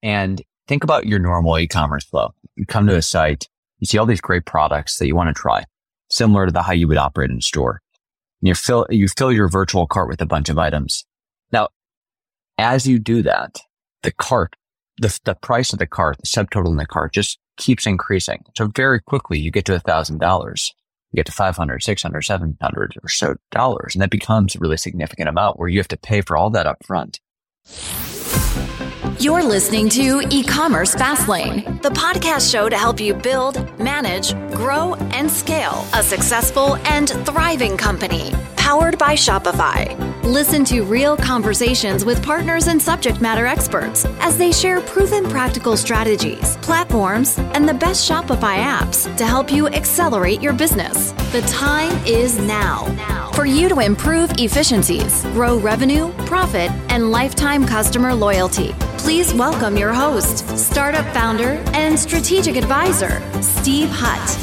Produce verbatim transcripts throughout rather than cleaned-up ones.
And think about your normal e-commerce flow. You come to a site, you see all these great products that you want to try, similar to the how you would operate in a store. And you fill, you fill your virtual cart with a bunch of items. Now, as you do that, the cart, the, the price of the cart, the subtotal in the cart just keeps increasing. So very quickly you get to a thousand dollars. You get to five hundred, six hundred, seven hundred or so dollars. And that becomes a really significant amount where you have to pay for all that up front. You're listening to E-Commerce Fastlane, the podcast show to help you build, manage, grow, and scale a successful and thriving company, powered by Shopify. Listen to real conversations with partners and subject matter experts as they share proven practical strategies, platforms, and the best Shopify apps to help you accelerate your business. The time is now for you to improve efficiencies, grow revenue, profit, and lifetime customer loyalty. Please welcome your host, startup founder and strategic advisor, Steve Hutt.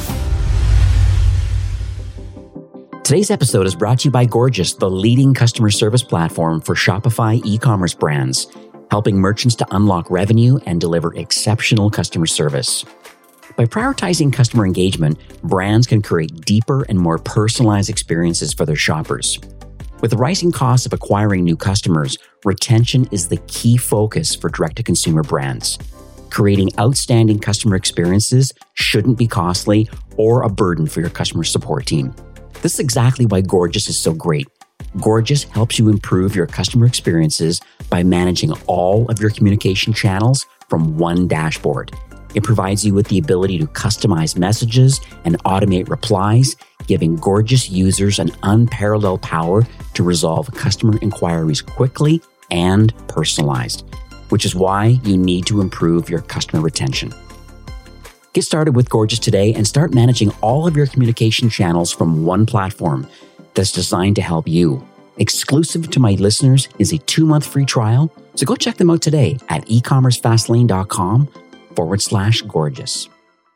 Today's episode is brought to you by Gorgias, the leading customer service platform for Shopify e-commerce brands, helping merchants to unlock revenue and deliver exceptional customer service. By prioritizing customer engagement, brands can create deeper and more personalized experiences for their shoppers. With the rising costs of acquiring new customers, retention is the key focus for direct-to-consumer brands. Creating outstanding customer experiences shouldn't be costly or a burden for your customer support team. This is exactly why Gorgias is so great. Gorgias helps you improve your customer experiences by managing all of your communication channels from one dashboard. It provides you with the ability to customize messages and automate replies, giving Gorgias users an unparalleled power to resolve customer inquiries quickly and personalized, which is why you need to improve your customer retention. Get started with Gorgias today and start managing all of your communication channels from one platform that's designed to help you. Exclusive to my listeners is a two-month free trial, so go check them out today at ecommercefastlane.com forward slash Gorgias.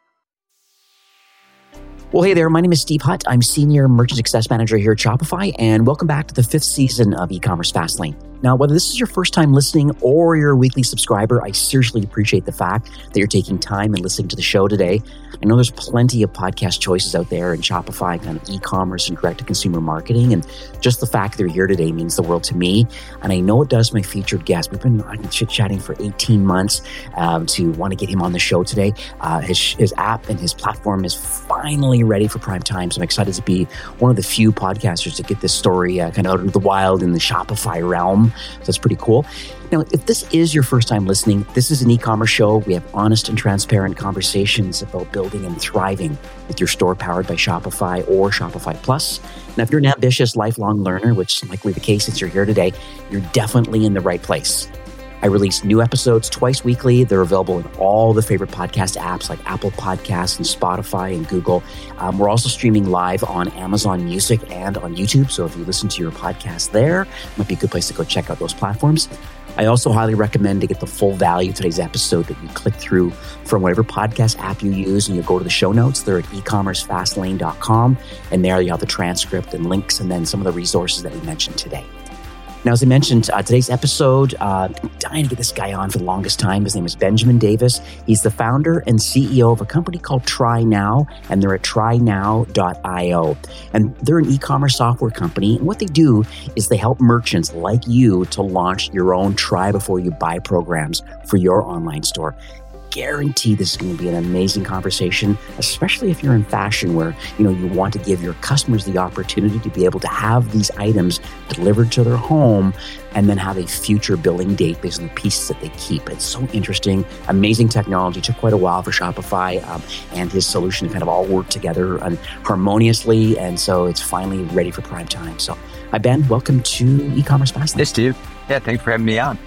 Well, hey there, my name is Steve Hutt. I'm Senior Merchant Success Manager here at Shopify, and welcome back to the fifth season of E-Commerce Fastlane. Now, whether this is your first time listening or you're a weekly subscriber, I seriously appreciate the fact that you're taking time and listening to the show today. I know there's plenty of podcast choices out there in Shopify, kind of e-commerce and direct-to-consumer marketing, and just the fact they're here today means the world to me. And I know it does my featured guest. We've been, I've been chit-chatting for eighteen months um, to want to get him on the show today. Uh, his, his app and his platform is finally ready for prime time, so I'm excited to be one of the few podcasters to get this story uh, kind of out into the wild in the Shopify realm. So that's pretty cool. Now, if this is your first time listening, this is an e-commerce show. We have honest and transparent conversations about building and thriving with your store powered by Shopify or Shopify Plus. Now, if you're an ambitious lifelong learner, which is likely the case since you're here today, you're definitely in the right place. I release new episodes twice weekly. They're available in all the favorite podcast apps like Apple Podcasts and Spotify and Google. Um, we're also streaming live on Amazon Music and on YouTube. So if you listen to your podcast there, it might be a good place to go check out those platforms. I also highly recommend to get the full value of today's episode that you click through from whatever podcast app you use and you go to the show notes. They're at ecommercefastlane dot com. And there you have the transcript and links and then some of the resources that we mentioned today. Now, as I mentioned, uh, today's episode, uh, I'm dying to get this guy on for the longest time. His name is Benjamin Davis. He's the founder and C E O of a company called Try Now, and they're at try now dot io. And they're an e-commerce software company. And what they do is they help merchants like you to launch your own try before you buy programs for your online store. Guarantee this is going to be an amazing conversation, especially if you're in fashion where, you know, you want to give your customers the opportunity to be able to have these items delivered to their home and then have a future billing date based on the pieces that they keep. It's so interesting, amazing technology. It took quite a while for Shopify um, and his solution to kind of all work together and harmoniously. And so it's finally ready for prime time. So hi, Ben, welcome to E-Commerce Fastlane. Hey, Steve. Yeah, thanks for having me on.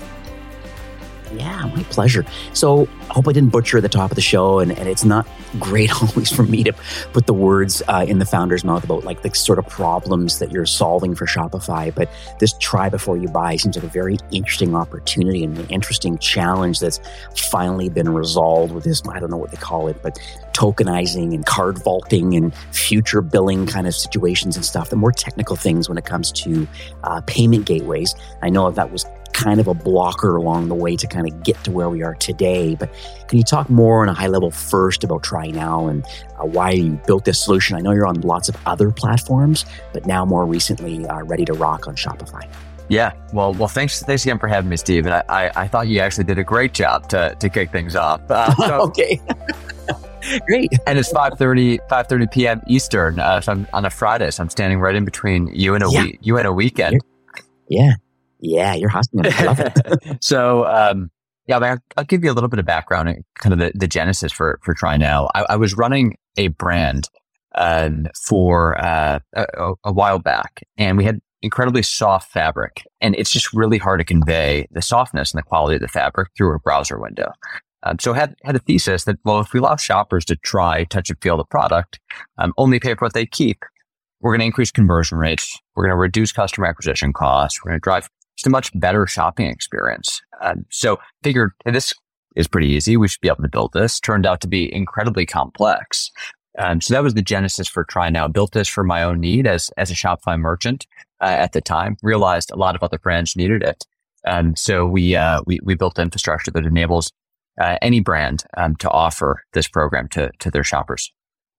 Yeah, my pleasure. So I hope I didn't butcher the top of the show, and, and it's not great always for me to put the words uh, in the founder's mouth about like the sort of problems that you're solving for Shopify. But this try before you buy seems like a very interesting opportunity and an interesting challenge that's finally been resolved with this, I don't know what they call it, but tokenizing and card vaulting and future billing kind of situations and stuff, the more technical things when it comes to uh, payment gateways. I know that was kind of a blocker along the way to kind of get to where we are today. But can you talk more on a high level first about Try Now and uh, why you built this solution? I know you're on lots of other platforms, but now more recently, uh, ready to rock on Shopify. Yeah, well, well, thanks, thanks again for having me, Steve. And I, I, I thought you actually did a great job to to kick things off. Uh, so, okay, great. And it's five thirty p.m. Eastern. Uh, so I'm on a Friday, so I'm standing right in between you and a Yeah. week, you and a weekend. Yeah, yeah, you're hustling. I love it. so, um, yeah, I'll, I'll give you a little bit of background and kind of the, the genesis for for Try Now. I, I was running a brand um, for uh, a, a while back, and we had incredibly soft fabric, and it's just really hard to convey the softness and the quality of the fabric through a browser window. Um, so I had, had a thesis that, well, if we allow shoppers to try, touch, and feel the product, um, only pay for what they keep, we're going to increase conversion rates. We're going to reduce customer acquisition costs. We're going to drive just a much better shopping experience. Um, so figured, hey, this is pretty easy. We should be able to build this. Turned out to be incredibly complex. Um, so that was the genesis for Try Now. Built this for my own need as as a Shopify merchant uh, at the time. Realized a lot of other brands needed it. Um, so we uh, we we built infrastructure that enables uh, any brand um, to offer this program to to their shoppers.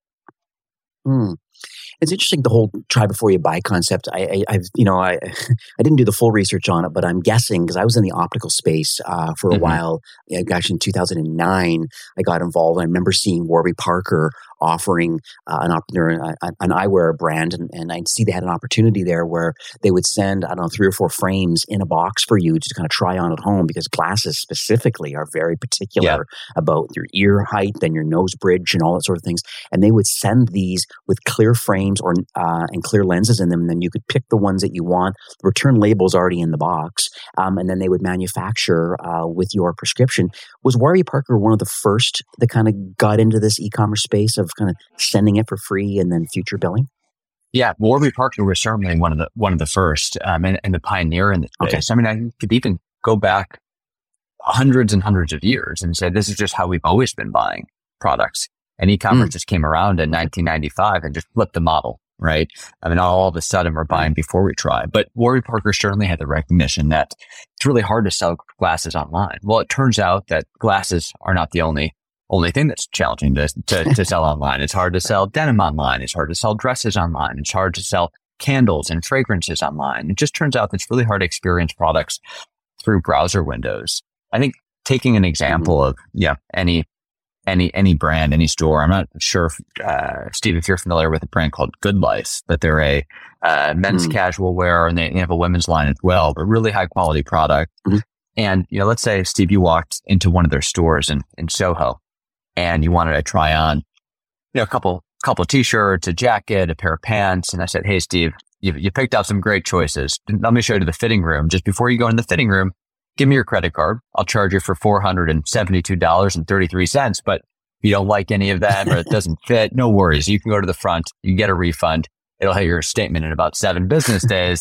Mm. It's interesting, the whole try before you buy concept. I, I, I've, you know, I, I didn't do the full research on it, but I'm guessing because I was in the optical space uh, for a mm-hmm. while. Yeah, gosh, in two thousand nine, I got involved. I remember seeing Warby Parker offering uh, an, op- an eyewear brand, and, and I'd see they had an opportunity there where they would send, I don't know, three or four frames in a box for you to kind of try on at home, because glasses specifically are very particular yeah. about your ear height and your nose bridge and all that sort of things. And they would send these with clear frames or uh, and clear lenses in them, and then you could pick the ones that you want. The return label's already in the box, um, and then they would manufacture uh, with your prescription. Was Warby Parker one of the first that kind of got into this e-commerce space of kind of sending it for free and then future billing? Yeah, Warby Parker was certainly one of the one of the first, um, and, and the pioneer in the space. Okay. I mean, I could even go back hundreds and hundreds of years and say this is just how we've always been buying products. And e-commerce mm. just came around in nineteen ninety-five and just flipped the model, right? I mean, all of a sudden we're buying before we try. But Warby Parker certainly had the recognition that it's really hard to sell glasses online. Well, it turns out that glasses are not the only only thing that's challenging to, to, to sell online. It's hard to sell denim online. It's hard to sell dresses online. It's hard to sell candles and fragrances online. It just turns out that it's really hard to experience products through browser windows. I think taking an example mm-hmm. of, yeah, any any any brand, any store. I'm not sure, if, uh, Steve, if you're familiar with a brand called Good Life, that they're a uh, men's mm-hmm. casual wear, and they have a women's line as well, but really high quality product. Mm-hmm. And, you know, let's say, Steve, you walked into one of their stores in, in Soho, and you wanted to try on, you know, a couple couple t-shirts, a jacket, a pair of pants. And I said, hey, Steve, you, you picked out some great choices. Let me show you to the fitting room. Just before you go in the fitting room, give me your credit card. I'll charge you for four hundred seventy-two dollars and thirty-three cents. But if you don't like any of that or it doesn't fit, no worries. You can go to the front. You get a refund. It'll hit your statement in about seven business days.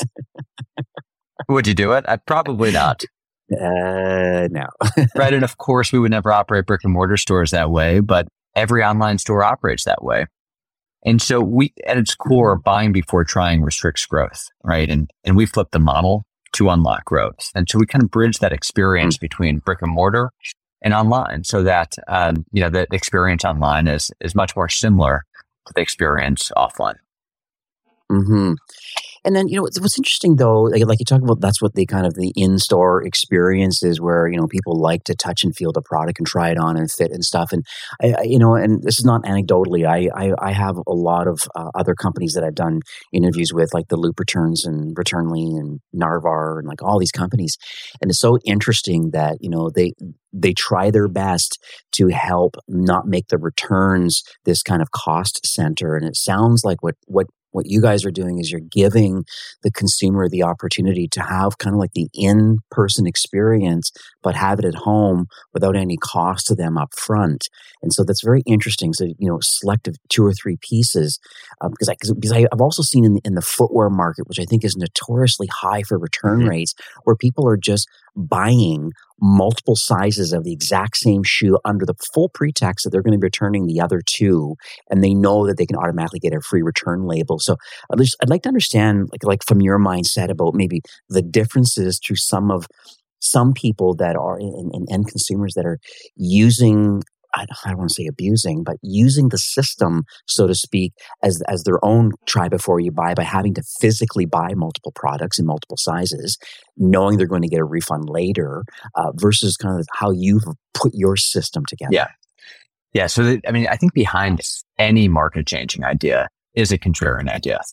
Would you do it? I probably not. Uh, no. Right. And of course, we would never operate brick and mortar stores that way, but every online store operates that way. And so we, at its core, buying before trying restricts growth, right? And and we flip the model to unlock growth. And so we kind of bridge that experience mm-hmm. between brick and mortar and online, so that um, you know, the experience online is is much more similar to the experience offline. Mm-hmm. And then, you know, what's, what's interesting though, like, like you talk about, that's what the kind of the in-store experience is, where, you know, people like to touch and feel the product and try it on and fit and stuff. And, I, I, you know, and this is not anecdotally, I, I, I have a lot of uh, other companies that I've done interviews with, like the Loop Returns and Returnly and Narvar and like all these companies. And it's so interesting that, you know, they, they try their best to help not make the returns this kind of cost center. And it sounds like what, what, What you guys are doing is you're giving the consumer the opportunity to have kind of like the in-person experience, but have it at home without any cost to them up front. And so that's very interesting. So, you know, selective two or three pieces, um, because I, because I, I've also seen in the, in the footwear market, which I think is notoriously high for return mm-hmm. rates, where people are just buying multiple sizes of the exact same shoe under the full pretext that they're going to be returning the other two, and they know that they can automatically get a free return label. So at least I'd like to understand, like, like from your mindset, about maybe the differences to some of some people that are in, in end consumers that are using, I don't want to say abusing, but using the system, so to speak, as as their own try before you buy by having to physically buy multiple products in multiple sizes, knowing they're going to get a refund later, uh, versus kind of how you've put your system together. Yeah. Yeah. So, the, I mean, I think behind any market changing idea is a contrarian idea.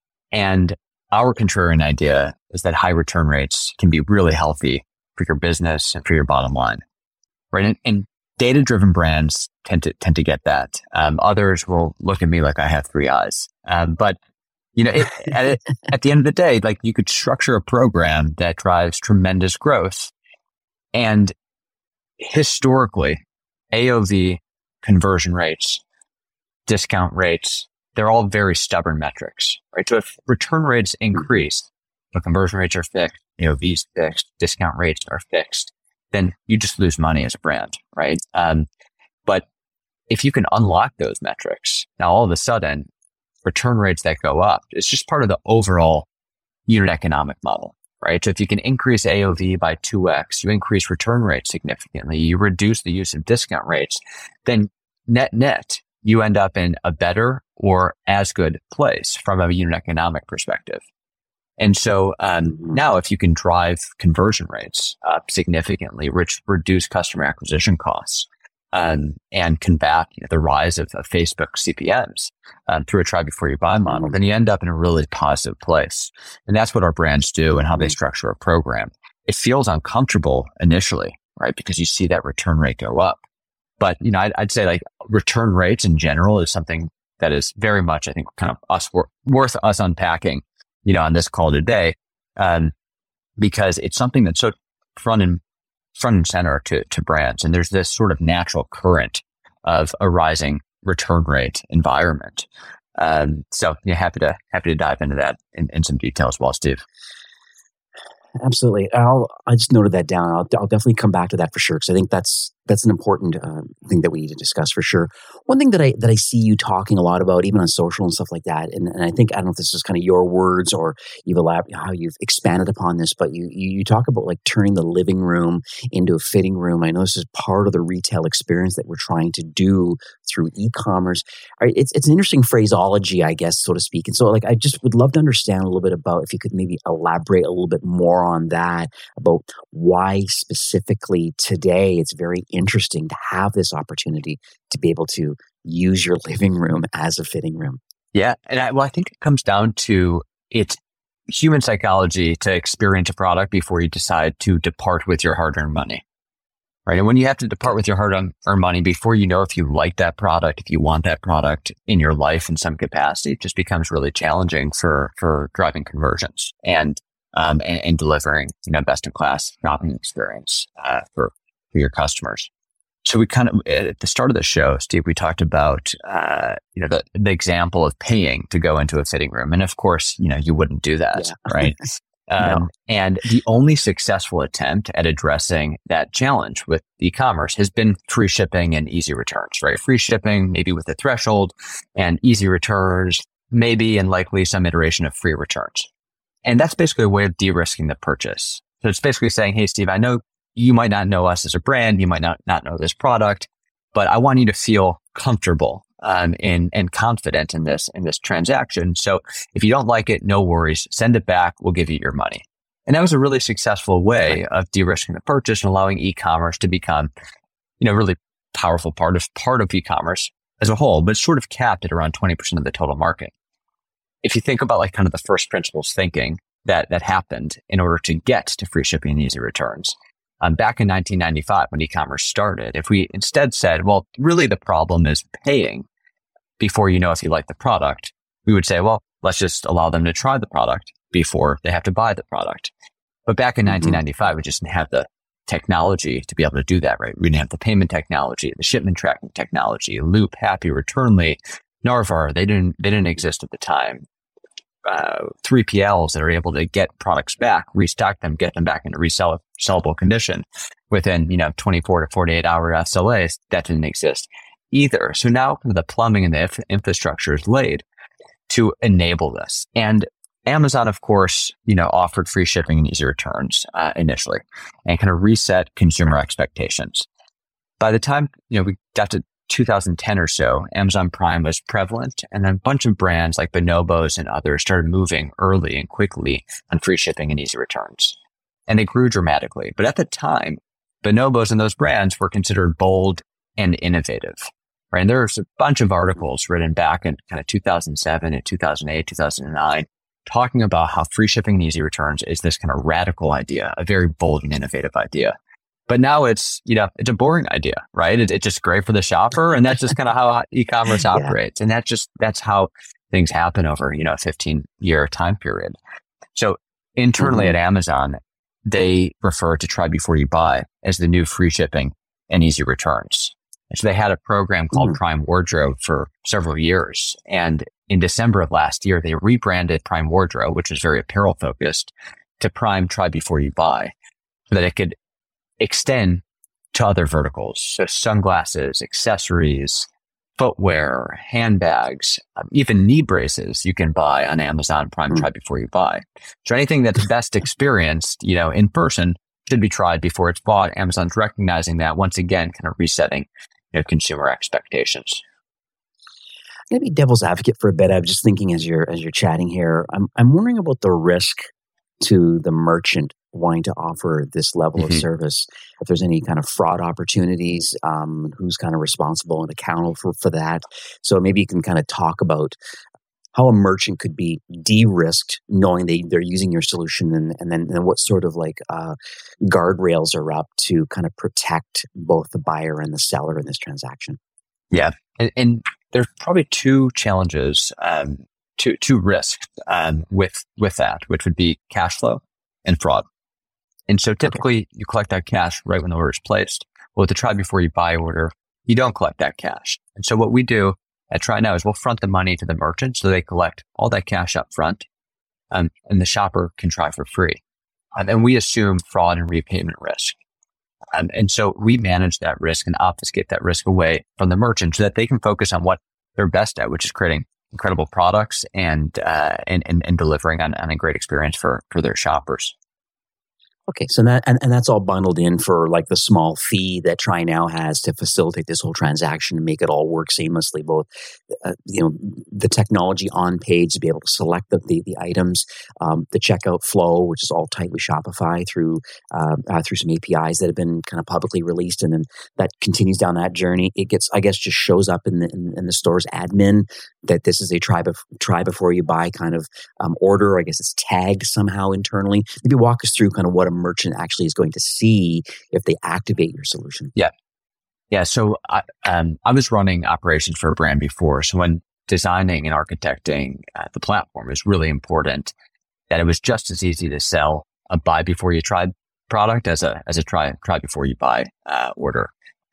And our contrarian idea is that high return rates can be really healthy for your business and for your bottom line, right? And, and data-driven brands tend to tend to get that. Um, others will look at me like I have three eyes. Um, but you know, it, at, it, at the end of the day, like you could structure a program that drives tremendous growth. And historically, A O V, conversion rates, discount rates, they're all very stubborn metrics, right? So if return rates increase, but conversion rates are fixed, A O V's fixed, discount rates are fixed, then you just lose money as a brand, right? Um, but if you can unlock those metrics, now all of a sudden, return rates that go up, it's just part of the overall unit economic model, right? So if you can increase A O V by two X, you increase return rates significantly, you reduce the use of discount rates, then net net, you end up in a better or as good place from a unit economic perspective. And so um, now if you can drive conversion rates up significantly, which reduce customer acquisition costs, um, and combat you know, the rise of, of Facebook C P Ms um, through a try before you buy model, then you end up in a really positive place. And that's what our brands do and how they structure a program. It feels uncomfortable initially, right? Because you see that return rate go up. But, you know, I'd, I'd say like return rates in general is something that is very much, I think, kind of us worth us unpacking, you know, on this call today, um, because it's something that's so front and front and center to, to brands. And there's this sort of natural current of a rising return rate environment. Um, so yeah, happy to, happy to dive into that in, in some detail as well, Steve. Absolutely. I'll, I just noted that down. I'll, I'll definitely come back to that for sure. Cause I think that's, that's an important uh, thing that we need to discuss for sure. One thing that I, that I see you talking a lot about, even on social and stuff like that. And, and I think, I don't know if this is kind of your words or you've elaborated how you've expanded upon this, but you, you, you talk about like turning the living room into a fitting room. I know this is part of the retail experience that we're trying to do through e-commerce. It's, it's an interesting phraseology, I guess, so to speak. And so like, I just would love to understand a little bit about if you could maybe elaborate a little bit more on that, about why specifically today it's very interesting to have this opportunity to be able to use your living room as a fitting room. Yeah. And I, well, I think it comes down to it's human psychology to experience a product before you decide to depart with your hard-earned money, right? And when you have to depart with your hard-earned money before you know if you like that product, if you want that product in your life in some capacity, it just becomes really challenging for, for driving conversions and, um, and, and delivering, you know, best-in-class shopping experience, uh, for, for your customers. So we kind of, at the start of the show, Steve, we talked about, uh, you know, the, the example of paying to go into a fitting room. And of course, you know, you wouldn't do that, yeah. right? Um, no. And the only successful attempt at addressing that challenge with e-commerce has been free shipping and easy returns, right? Free shipping, maybe with a threshold, and easy returns, maybe and likely some iteration of free returns. And that's basically a way of de-risking the purchase. So it's basically saying, hey, Steve, I know you might not know us as a brand, you might not, not know this product, but I want you to feel comfortable um, and, and confident in this, in this transaction. So if you don't like it, no worries, send it back, we'll give you your money. And that was a really successful way of de-risking the purchase and allowing e-commerce to become, you know, really powerful part of, part of e-commerce as a whole, but sort of capped at around twenty percent of the total market. If you think about like kind of the first principles thinking that, that happened in order to get to free shipping and easy returns, Um, back in nineteen ninety-five, when e-commerce started, if we instead said, well, really the problem is paying before you know if you like the product, we would say, well, let's just allow them to try the product before they have to buy the product. But back in mm-hmm. nineteen ninety-five, we just didn't have the technology to be able to do that, right? We didn't have the payment technology, the shipment tracking technology, Loop, Happy, Returnly, Narvar. They didn't, they didn't exist at the time. Uh, three P Ls that are able to get products back, restock them, get them back into resell- sellable condition within, you know, twenty-four to forty-eight hour S L As, that didn't exist either. So now the plumbing and the inf- infrastructure is laid to enable this. And Amazon, of course, you know, offered free shipping and easy returns uh, initially and kind of reset consumer expectations. By the time, you know, we got to two thousand ten or so, Amazon Prime was prevalent, and then a bunch of brands like Bonobos and others started moving early and quickly on free shipping and easy returns. And they grew dramatically. But at the time, Bonobos and those brands were considered bold and innovative, right? And there's a bunch of articles written back in kind of two thousand seven and two thousand eight, two thousand nine, talking about how free shipping and easy returns is this kind of radical idea, a very bold and innovative idea. But now it's, you know, it's a boring idea, right? It, it's just great for the shopper. And that's just kind of how e-commerce yeah. operates. And that's just, that's how things happen over, you know, a fifteen year time period. So internally mm-hmm. at Amazon, they refer to try before you buy as the new free shipping and easy returns. And so they had a program called mm. Prime Wardrobe for several years. And in December of last year, they rebranded Prime Wardrobe, which was very apparel focused, to Prime Try Before You Buy, so that it could extend to other verticals. So sunglasses, accessories, footwear, handbags, um, even knee braces you can buy on Amazon Prime mm. Try Before You Buy. So anything that's best experienced, you know, in person should be tried before it's bought. Amazon's recognizing that, once again, kind of resetting, you know, consumer expectations. Maybe devil's advocate for a bit. I'm just thinking as you're as you're chatting here, I'm I'm wondering about the risk to the merchant wanting to offer this level mm-hmm. of service. If there's any kind of fraud opportunities, um, who's kind of responsible and accountable for, for that. So maybe you can kind of talk about how a merchant could be de-risked knowing they, they're using your solution, and, and then and what sort of like uh, guardrails are up to kind of protect both the buyer and the seller in this transaction. Yeah. And, and there's probably two challenges, um, two, two risks um, with, with that, which would be cash flow and fraud. And so typically okay. you collect that cash right when the order is placed. Well, with the Try Before You Buy order, you don't collect that cash. And so what we do at Try Now is we'll front the money to the merchant so they collect all that cash up front, um, and the shopper can try for free. Um, and we assume fraud and repayment risk. Um, and so we manage that risk and obfuscate that risk away from the merchant so that they can focus on what they're best at, which is creating incredible products and uh, and, and, and delivering on, on a great experience for, for their shoppers. Okay, so that and, and that's all bundled in for like the small fee that Try Now has to facilitate this whole transaction and make it all work seamlessly. Both, uh, you know, the technology on page to be able to select the the, the items, um, the checkout flow, which is all tight with Shopify through uh, uh, through some A P Is that have been kind of publicly released, and then that continues down that journey. It gets, I guess, just shows up in the in, in the store's admin that this is a try bef- try before you buy kind of um, order. I guess it's tagged somehow internally. Maybe walk us through kind of what a merchant actually is going to see if they activate your solution. Yeah. Yeah. So I, um, I was running operations for a brand before. So when designing and architecting uh, the platform, it was really important that it was just as easy to sell a buy before you try product as a, as a try, try before you buy uh, order.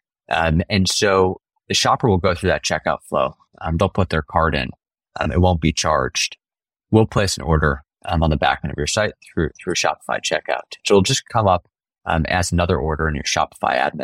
Um, and so the shopper will go through that checkout flow. Um, they'll put their card in. Um, it won't be charged. We'll place an order Um, on the back end of your site through through Shopify checkout. So it'll just come up um, as another order in your Shopify admin.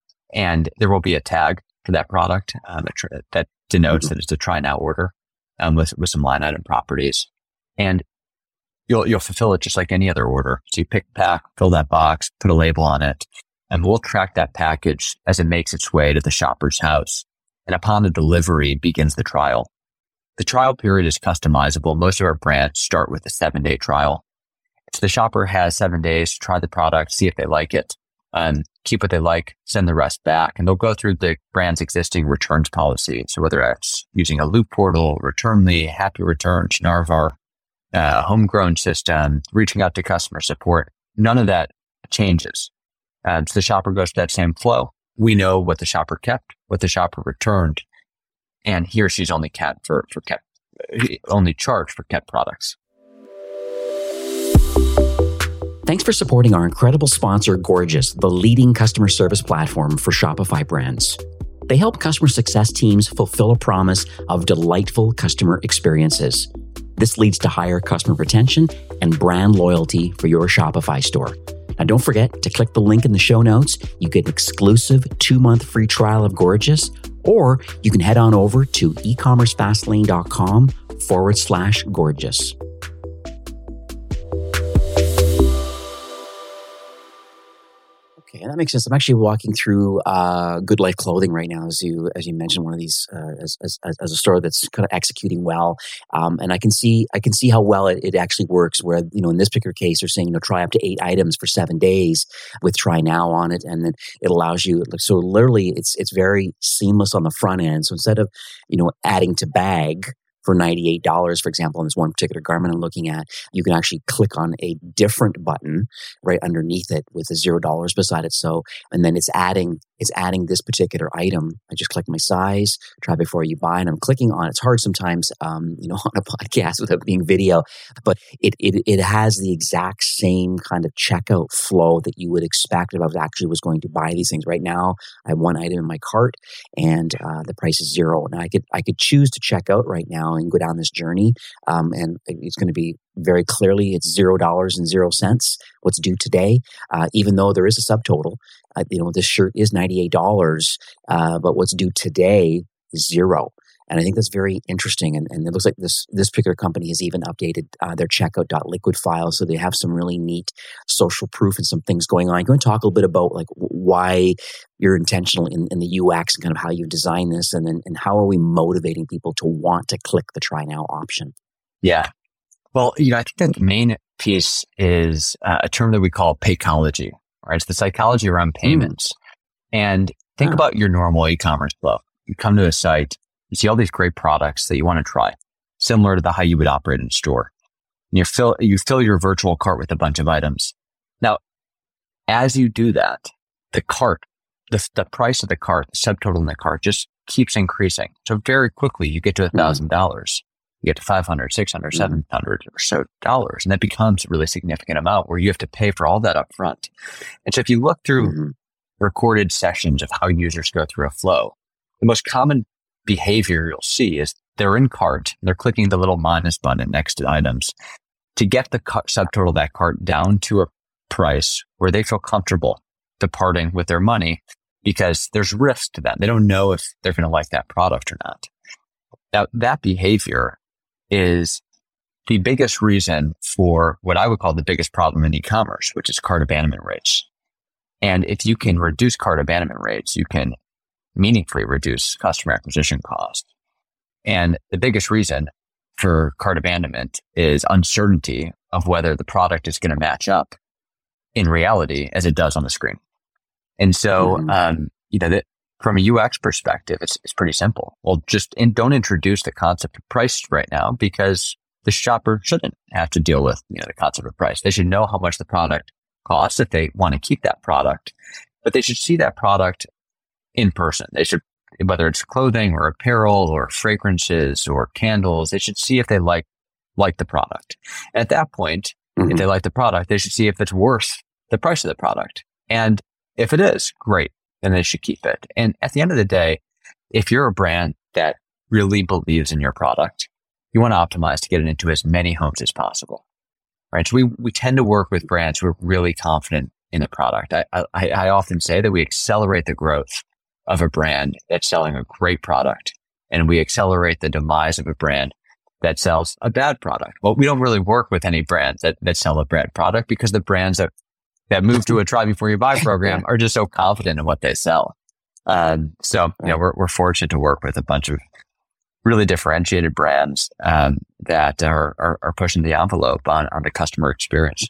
And there will be a tag for that product um, that denotes mm-hmm. that it's a Try Now order um, with, with some line item properties. And you'll you'll fulfill it just like any other order. So you pick, pack, fill that box, put a label on it, and we'll track that package as it makes its way to the shopper's house. And upon the delivery begins the trial. The trial period is customizable. Most of our brands start with a seven-day trial. So the shopper has seven days to try the product, see if they like it, um, keep what they like, send the rest back. And they'll go through the brand's existing returns policy. So whether it's using a Loop portal, Returnly, Happy Returns, Narvar, uh, homegrown system, reaching out to customer support, none of that changes. Um, so the shopper goes through that same flow. We know what the shopper kept, what the shopper returned, and he or she's only kept for, for kept, only charged for kept products. Thanks for supporting our incredible sponsor, Gorgias, the leading customer service platform for Shopify brands. They help customer success teams fulfill a promise of delightful customer experiences. This leads to higher customer retention and brand loyalty for your Shopify store. Now, don't forget to click the link in the show notes. You get an exclusive two-month free trial of Gorgias, or you can head on over to ecommercefastlane.com forward slash Gorgias. Yeah, that makes sense. I'm actually walking through uh, Good Life Clothing right now, as you as you mentioned, one of these uh, as, as as a store that's kind of executing well, um, and I can see I can see how well it, it actually works. Where you know in this particular case, they're saying you know try up to eight items for seven days with Try Now on it, and then it allows you. So literally, it's it's very seamless on the front end. So instead of you know adding to bag for ninety-eight dollars, for example, in this one particular garment I'm looking at, you can actually click on a different button right underneath it with a zero dollars beside it. So, and then it's adding, it's adding this particular item. I just click my size, try before you buy, and I'm clicking on it. It's hard sometimes, um, you know, on a podcast without being video, but it, it, it has the exact same kind of checkout flow that you would expect if I was actually was going to buy these things. Right now, I have one item in my cart and uh, the price is zero. And I could, I could choose to check out right now and go down this journey. Um, and it's going to be very clearly, it's zero dollars and zero cents. What's due today, uh, even though there is a subtotal, uh, you know, this shirt is ninety-eight dollars, uh, but what's due today is zero. And I think that's very interesting. And, and it looks like this this particular company has even updated uh, their checkout.liquid file. So they have some really neat social proof and some things going on. I'm going to talk a little bit about like why you're intentional in, in the U X and kind of how you design this, and then and how are we motivating people to want to click the Try Now option? Yeah. Well, you know, I think that the main piece is uh, a term that we call Paycology, right? It's the psychology around payments. Mm. And think yeah. about your normal e-commerce flow. You come to a site, you see all these great products that you want to try, similar to the how you would operate in a store. And you fill, you fill your virtual cart with a bunch of items. Now, as you do that, the cart, the, the price of the cart, the subtotal in the cart just keeps increasing. So very quickly, you get to one thousand dollars. You get to five hundred, six hundred, seven hundred or so dollars. And that becomes a really significant amount where you have to pay for all that up front. And so if you look through mm-hmm. recorded sessions of how users go through a flow, the most common behavior you'll see is they're in cart, they're clicking the little minus button next to items to get the cart, subtotal of that cart down to a price where they feel comfortable departing with their money, because there's risk to them. They don't know if they're going to like that product or not. Now, that behavior is the biggest reason for what I would call the biggest problem in e-commerce, which is cart abandonment rates. And if you can reduce cart abandonment rates, you can meaningfully reduce customer acquisition costs. And the biggest reason for cart abandonment is uncertainty of whether the product is going to match up in reality as it does on the screen. And so, mm-hmm. um, you know, that from a U X perspective, it's, it's pretty simple. Well, just in, don't introduce the concept of price right now, because the shopper shouldn't have to deal with, you know, the concept of price. They should know how much the product costs if they want to keep that product, but they should see that product in person. They should, whether it's clothing or apparel or fragrances or candles, they should see if they like, like the product. And at that point, mm-hmm. if they like the product, they should see if it's worth the price of the product. And if it is, great, then they should keep it. And at the end of the day, if you're a brand that really believes in your product, you want to optimize to get it into as many homes as possible, right? So we, we tend to work with brands who are really confident in the product. I, I, I often say that we accelerate the growth of a brand that's selling a great product, and we accelerate the demise of a brand that sells a bad product. Well, we don't really work with any brands that, that sell a bad product, because the brands that that move to a try before you buy program are just so confident in what they sell. Um, so, you know, we're, we're fortunate to work with a bunch of really differentiated brands, um, that are, are, are pushing the envelope on, on the customer experience.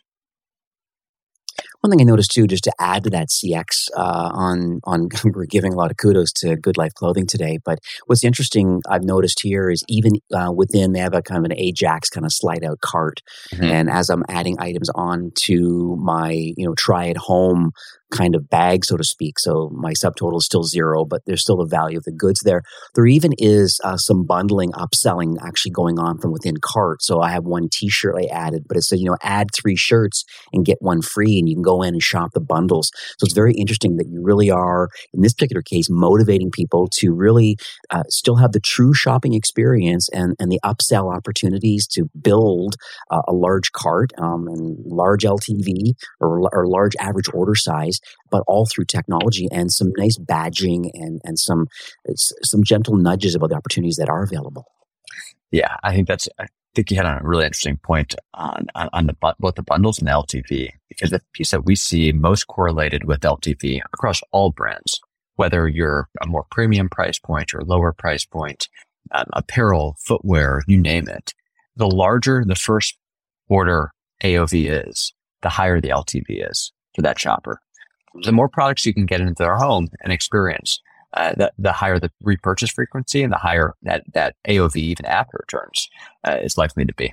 One thing I noticed too, just to add to that C X, uh, on, on, we're giving a lot of kudos to Good Life Clothing today, but what's interesting I've noticed here is even, uh, within, they have a kind of an Ajax kind of slide out cart. Mm-hmm. And as I'm adding items on to my, you know, try at home kind of bag, so to speak. So my subtotal is still zero, but there's still the value of the goods there. There even is uh, some bundling, upselling actually going on from within cart. So I have one t-shirt I added, but it said, you know, add three shirts and get one free, and you can go in and shop the bundles. So it's very interesting that you really are, in this particular case, motivating people to really uh, still have the true shopping experience and, and the upsell opportunities to build uh, a large cart um, and large L T V or, or large average order size, but all through technology and some nice badging and, and some some gentle nudges about the opportunities that are available. Yeah, I think that's think you had a really interesting point on, on, on the, both the bundles and the L T V, because the piece that we see most correlated with L T V across all brands, whether you're a more premium price point or lower price point, um, apparel, footwear, you name it, the larger the first order A O V is, the higher the L T V is for that shopper. The more products you can get into their home and experience, uh, the, the higher the repurchase frequency and the higher that, that A O V, even after returns, uh, is likely to be.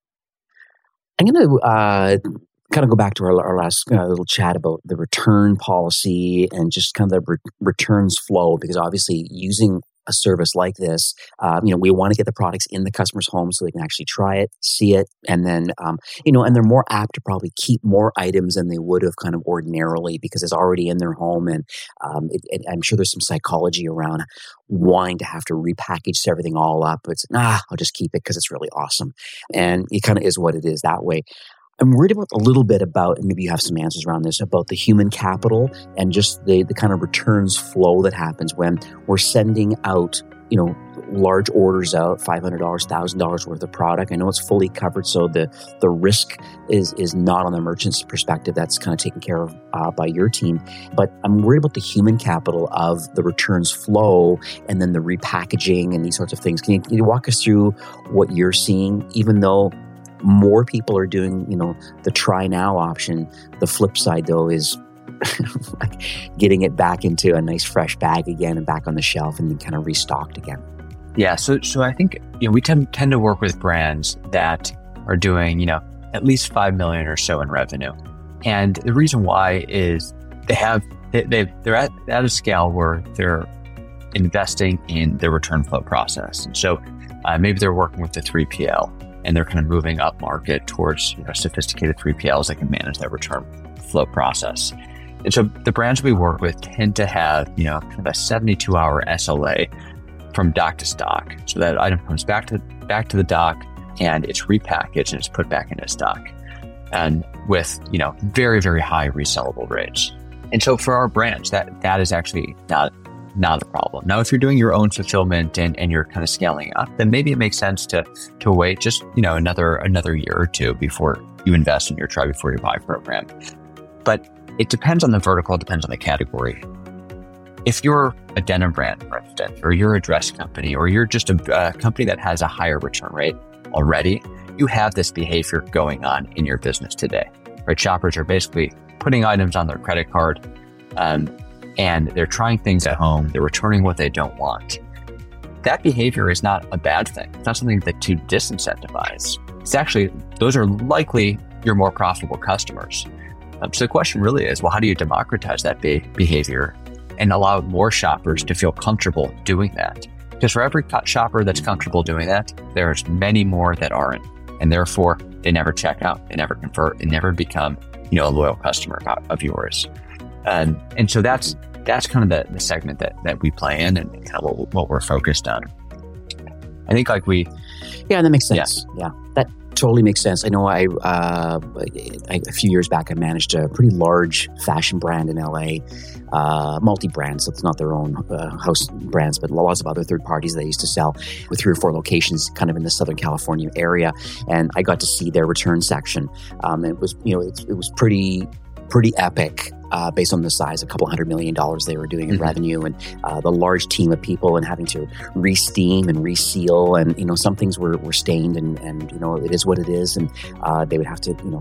I'm going to uh, kind of go back to our, our last uh, little chat about the return policy and just kind of the re- returns flow, because obviously using a service like this, um, you know, we want to get the products in the customer's home so they can actually try it, see it, and then, um, you know, and they're more apt to probably keep more items than they would have kind of ordinarily because it's already in their home. And um, it, it, I'm sure there's some psychology around wanting to have to repackage everything all up. It's, nah, I'll just keep it because it's really awesome. And it kind of is what it is that way. I'm worried about a little bit about, and maybe you have some answers around this, about the human capital and just the, the kind of returns flow that happens when we're sending out, you know, large orders out, five hundred dollars, one thousand dollars worth of product. I know it's fully covered, so the, the risk is is not on the merchant's perspective. That's kind of taken care of uh, by your team. But I'm worried about the human capital of the returns flow and then the repackaging and these sorts of things. Can you, can you walk us through what you're seeing, even though more people are doing, you know, the try now option? The flip side, though, is like getting it back into a nice fresh bag again and back on the shelf and then kind of restocked again. Yeah. So, so I think, you know, we tend, tend to work with brands that are doing, you know, at least five million or so in revenue. And the reason why is they have, they, they they're at, at a scale where they're investing in the return flow process. And so uh, maybe they're working with the three P L. And they're kind of moving up market towards, you know, sophisticated three P Ls that can manage that return flow process. And so the brands we work with tend to have, you know, kind of a seventy-two hour S L A from dock to stock. So that item comes back to back to the dock and it's repackaged and it's put back into stock. And with, you know, very, very high resellable rates. And so for our brands, that that is actually not not a problem. Now, if you're doing your own fulfillment and, and you're kind of scaling up, then maybe it makes sense to to wait just, you know, another another year or two before you invest in your try before you buy program. But it depends on the vertical, it depends on the category. If you're a denim brand, for instance, or you're a dress company, or you're just a, a company that has a higher return rate already, you have this behavior going on in your business today, right? Shoppers are basically putting items on their credit card, um, and they're trying things at home. They're returning what they don't want. That behavior is not a bad thing. It's not something that to disincentivize. It's actually, those are likely your more profitable customers. Um, so the question really is, well, how do you democratize that be- behavior and allow more shoppers to feel comfortable doing that? Because for every shopper that's comfortable doing that, there's many more that aren't. And therefore, they never check out, they never convert, they never become, you know, a loyal customer of yours. Um, and so that's that's kind of the, the segment that, that we play in and kind of what, what we're focused on. I think like we... Yeah, that makes sense. Yeah, yeah that totally makes sense. I know I, uh, I, a few years back, I managed a pretty large fashion brand in L A, uh, multi-brand, so it's not their own uh, house brands, but lots of other third parties they used to sell with three or four locations kind of in the Southern California area. And I got to see their return section. Um, and it was, you know, it, it was pretty... pretty epic uh, based on the size, a couple hundred million dollars they were doing in mm-hmm. revenue and uh, the large team of people and having to re-steam and reseal. And, you know, some things were, were stained and, and, you know, it is what it is. And uh, they would have to, you know,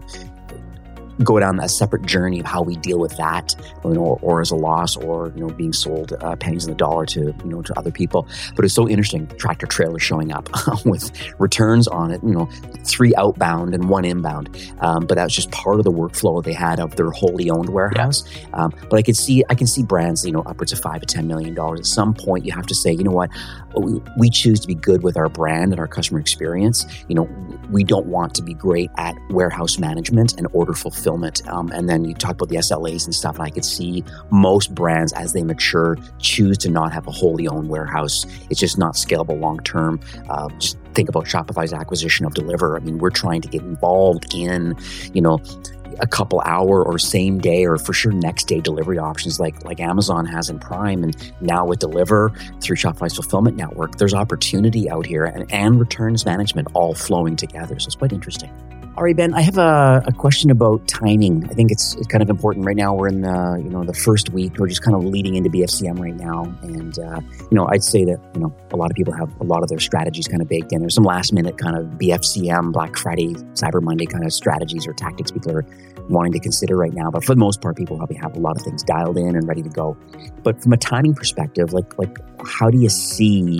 go down a separate journey of how we deal with that, you know, or, or as a loss, or, you know, being sold uh, pennies on the dollar to, you know, to other people. But it's so interesting, tractor trailer showing up with returns on it, you know, three outbound and one inbound. Um, but that was just part of the workflow they had of their wholly owned warehouse. Yeah. Um, but I could see, I can see brands, you know, upwards of five to ten million dollars. At some point, you have to say, you know what, we, we choose to be good with our brand and our customer experience. You know, we don't want to be great at warehouse management and order fulfillment. Um, and then you talk about the S L As and stuff, and I could see most brands as they mature choose to not have a wholly owned warehouse. It's just not scalable long term. Uh, just think about Shopify's acquisition of Deliverr. I mean, we're trying to get involved in, you know, a couple hour or same day or for sure next day delivery options like like Amazon has in Prime, and now with Deliver through Shopify's fulfillment network, there's opportunity out here and, and returns management all flowing together. So it's quite interesting. All right, Ben, I have a, a question about timing. I think it's, it's kind of important right now. We're in the, you know, the first week. We're just kind of leading into B F C M right now. And, uh, you know, I'd say that, you know, a lot of people have a lot of their strategies kind of baked in. There's some last minute kind of B F C M, Black Friday, Cyber Monday kind of strategies or tactics people are wanting to consider right now. But for the most part, people probably have a lot of things dialed in and ready to go. But from a timing perspective, like, like how do you see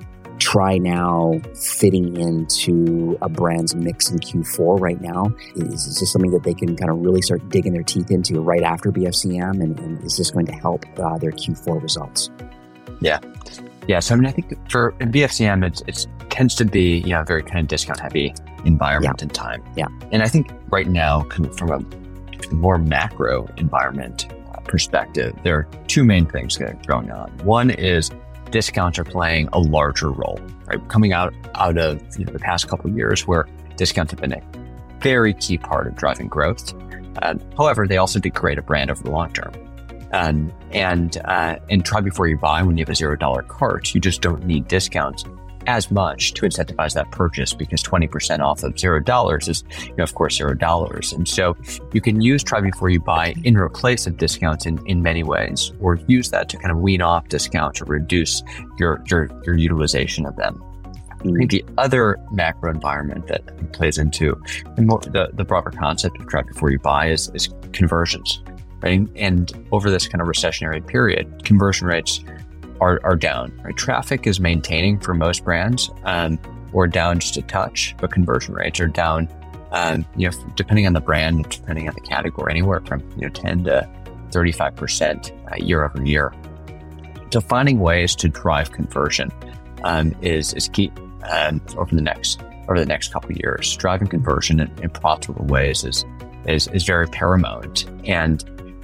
Try Now fitting into a brand's mix in Q four right now? Is, is this something that they can kind of really start digging their teeth into right after B F C M? And, and is this going to help uh, their Q four results? Yeah. Yeah. So, I mean, I think for in B F C M, it it's, tends to be, you know, a very kind of discount heavy environment yeah. and time. Yeah. And I think right now, kind of from a more macro environment uh, perspective, there are two main things that are going on. One is discounts are playing a larger role, right? Coming out, out of you know, the past couple of years where discounts have been a very key part of driving growth. Uh, however, they also degrade a brand over the long term. Um, and, uh, and try before you buy when you have a zero dollar cart. You just don't need discounts as much to incentivize that purchase because twenty percent off of zero dollars is, you know, of course, zero dollars. And so you can use try before you buy in replace of discounts in, in many ways, or use that to kind of wean off discounts or reduce your, your, your utilization of them. I think the other macro environment that plays into the, more, the, the broader concept of try before you buy is, is conversions, right? And over this kind of recessionary period, conversion rates Are, are down, right? Traffic is maintaining for most brands, um, or down just a touch, but conversion rates are down, um, you know, depending on the brand, depending on the category, anywhere from, you know, ten to thirty-five percent uh, year over year. So finding ways to drive conversion, um, is, is key, um, over the next, over the next couple of years. Driving conversion in, in profitable ways is, is, is very paramount, and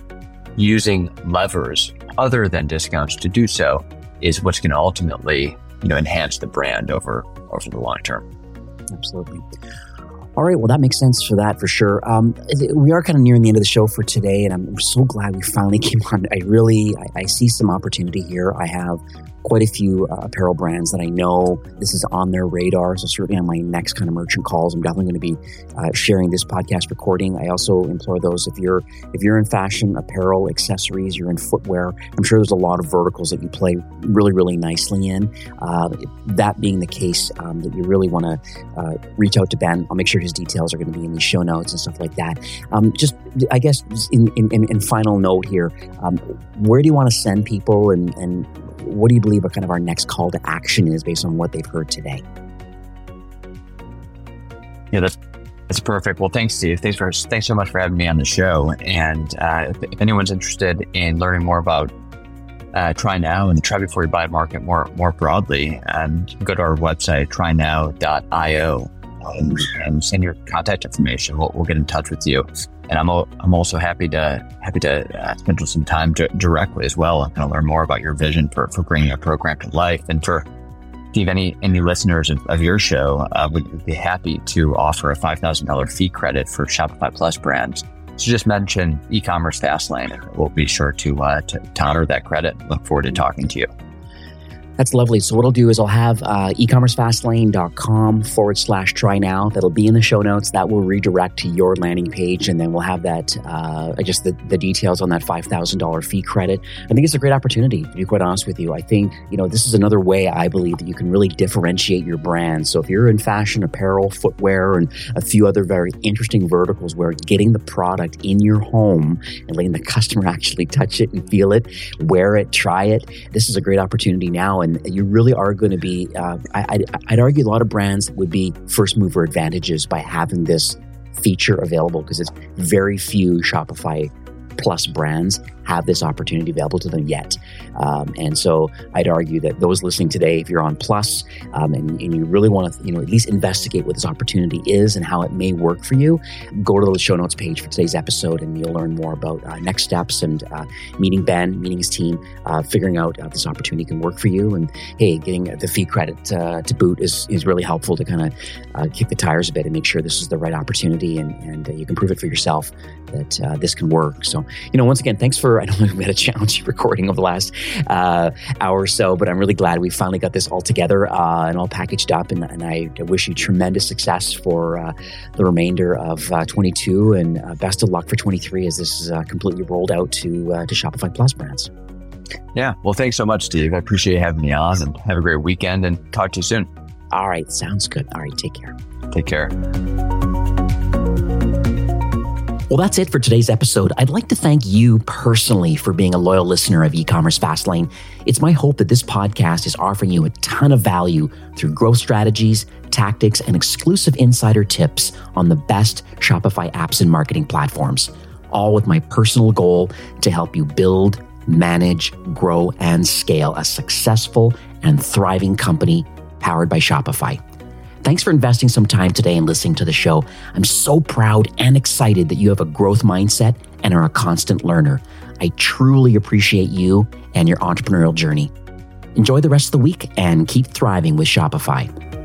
using levers other than discounts to do so is what's going to ultimately, you know, enhance the brand over over the long term. Absolutely. All right. Well, that makes sense for that for sure. Um, we are kind of nearing the end of the show for today, and I'm so glad we finally came on. I really, I, I see some opportunity here. I have quite a few uh, apparel brands that I know this is on their radar. So certainly on my next kind of merchant calls, I'm definitely going to be uh, sharing this podcast recording. I also implore those, if you're if you're in fashion, apparel, accessories, you're in footwear, I'm sure there's a lot of verticals that you play really, really nicely in. Uh, that being the case, um, that you really want to uh, reach out to Ben. I'll make sure his details are going to be in the show notes and stuff like that. Um, just, I guess, in, in, in final note here, um, where do you want to send people, and, and what do you believe are kind of our next call to action is based on what they've heard today? Yeah, that's that's perfect. Well, thanks, Steve. Thanks for thanks so much for having me on the show. And uh, if, if anyone's interested in learning more about uh, Try Now and the Try Before You Buy market more more broadly, um, go to our website try now dot io and, and send your contact information. We'll, we'll get in touch with you. And I'm I'm also happy to happy to uh, schedule some time to, directly as well. I'm going to learn more about your vision for, for bringing a program to life. And for Steve, any any listeners of, of your show uh, would be happy to offer a five thousand dollars fee credit for Shopify Plus brands. So just mention e-commerce Fastlane, and we'll be sure to, uh, to to honor that credit. Look forward to talking to you. That's lovely. So what I'll do is I'll have uh, ecommercefastlane.com forward slash try now. That'll be in the show notes. That will redirect to your landing page. And then we'll have that, uh, just the, the details on that five thousand dollars fee credit. I think it's a great opportunity, to be quite honest with you. I think, you know, this is another way I believe that you can really differentiate your brand. So if you're in fashion, apparel, footwear, and a few other very interesting verticals where getting the product in your home and letting the customer actually touch it and feel it, wear it, try it, this is a great opportunity now. And you really are going to be, uh, I, I'd, I'd argue a lot of brands would be first mover advantages by having this feature available, because it's very few Shopify Plus brands have this opportunity available to them yet. Um, and so I'd argue that those listening today, if you're on Plus um, and, and you really want to, you know, at least investigate what this opportunity is and how it may work for you, go to the show notes page for today's episode and you'll learn more about uh, next steps and uh, meeting Ben, meeting his team, uh, figuring out uh, this opportunity can work for you. And hey, getting the fee credit uh, to boot is, is really helpful to kind of uh, kick the tires a bit and make sure this is the right opportunity and, and uh, you can prove it for yourself that uh, this can work. So, you know, once again, thanks for, I don't know if we had a challenge recording over the last uh, hour or so, but I'm really glad we finally got this all together uh, and all packaged up. And, and I wish you tremendous success for uh, the remainder of uh, twenty-two and uh, best of luck for twenty-three as this is uh, completely rolled out to, uh, to Shopify Plus brands. Yeah. Well, thanks so much, Steve. I appreciate you having me on and have a great weekend and talk to you soon. All right. Sounds good. All right. Take care. Take care. Well, that's it for today's episode. I'd like to thank you personally for being a loyal listener of E-commerce Fastlane. It's my hope that this podcast is offering you a ton of value through growth strategies, tactics, and exclusive insider tips on the best Shopify apps and marketing platforms, all with my personal goal to help you build, manage, grow, and scale a successful and thriving company powered by Shopify. Thanks for investing some time today and listening to the show. I'm so proud and excited that you have a growth mindset and are a constant learner. I truly appreciate you and your entrepreneurial journey. Enjoy the rest of the week and keep thriving with Shopify.